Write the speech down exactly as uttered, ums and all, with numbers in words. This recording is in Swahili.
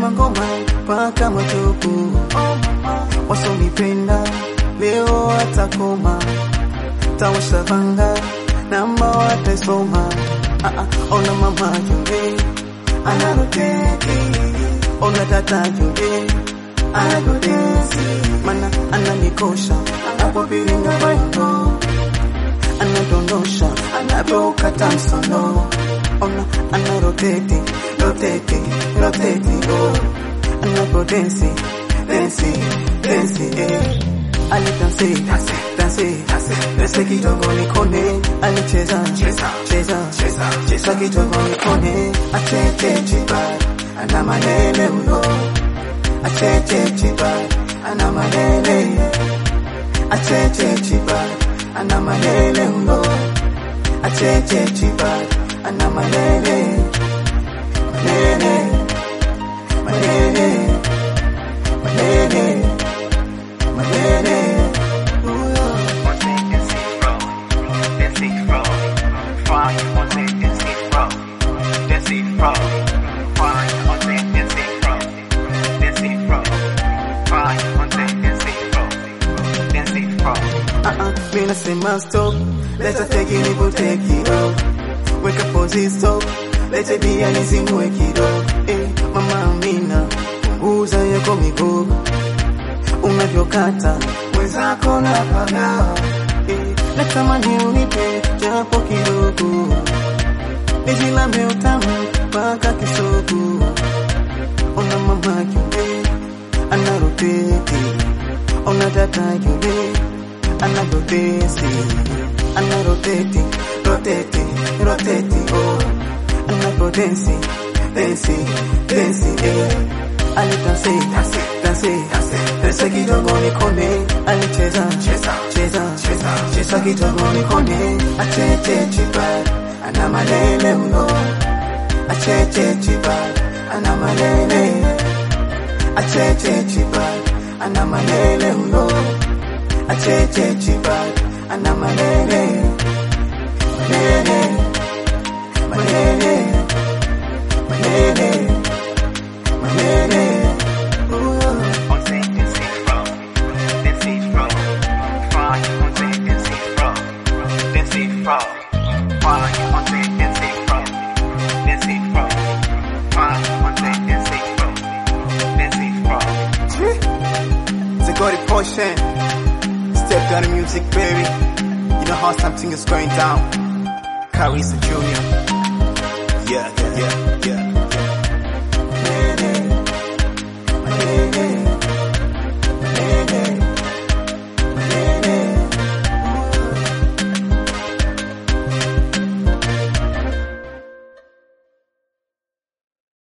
Nasema ngoma paka matupu. Wasonipenda leo watakoma. Tawasha vanga namba watasoma. Ah ah, ona mama yule anaroteki, ona tata yule anagodesi, mana ananikosha anapopiringa baito, anadondosha anapokata msono. Ona anaroteti, roteti, roteti, oh, anagodensi, densi, densi, eh. Alidansi, dansi, dansi, dansi kidogo nikone. Alicheza, cheza, cheza, cheza, cheza kidogo nikone. Acheche chibari, ana manene ulo. Acheche chibari, ana manene. Acheche chibari, ana manene ulo. Acheche chibari, ana manene. Manene, manene, manene. Mina sema stop, let's take it nipo take it off. Wake up pose stop, let's be a nizimwe kido. Eh, mama Amina, uza yako migogo. Unavyokata wenzako na pagao. Eh, natamani unipe japo kidogo. Nijilambe utamu paka kisogo. Ona mama yule anaroteti, ona tata yule anagodesi, anaroteti, roteti, roteti, oh, anagodensi, densi, densi, eh. Alidansi, dansi, dansi, dansi kidogo nikone. Alicheza, cheza, cheza, cheza, cheza kidogo nikone. Acheche chibari, ana manene ulo. Acheche chibari, ana manene. Acheche chibari, ana manene ulo. Acheche chibari, ana manene. Manene, manene, manene, manene. Zagori Potion, Step Gun Music, baby. You know how something is going down. Carissa Junior Yeah, yeah, yeah, yeah.